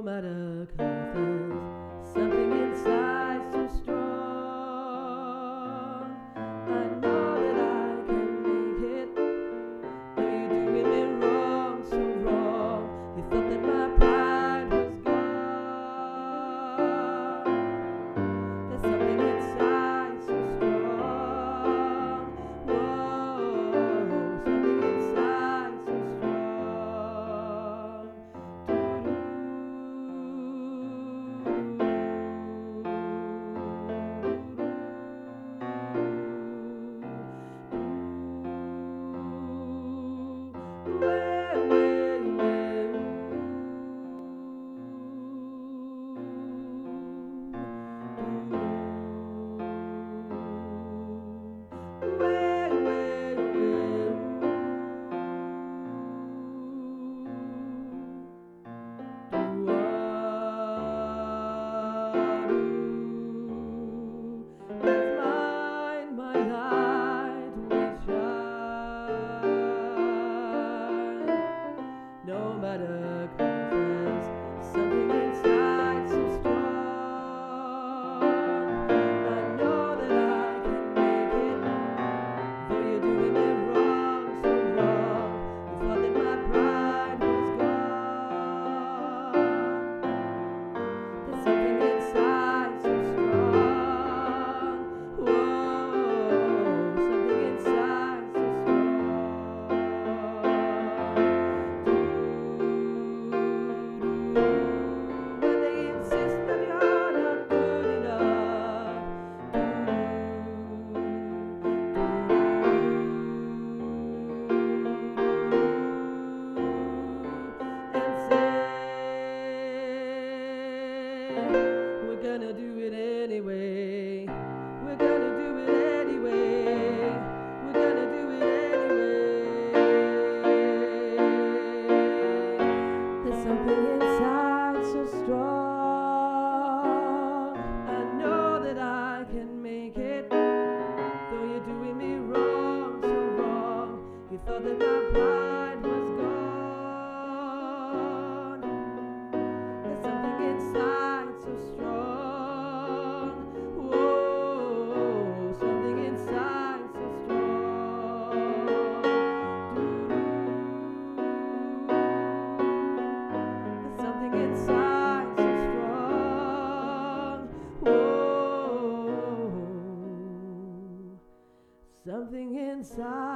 matter 'cause there's something inside so strong. I know that I can make it, though you're doing me wrong, so wrong. You thought that my pride was gone. There's something inside so strong. Whoa, something inside so strong. No matter 'cause there's something inside so strong. I know that I can make it, though you're doing me wrong, so wrong. You thought that my pride was gone. There's something inside so strong. Whoa, something inside so we're gonna do it anyway. We're gonna do it anyway. We're gonna do it anyway. There's something inside so strong. I know that I can make it, though you're doing me wrong, so wrong. You thought that my pride was gone. There's something inside so strong. Whoa, something inside so strong. There's something inside so strong. Whoa, something inside.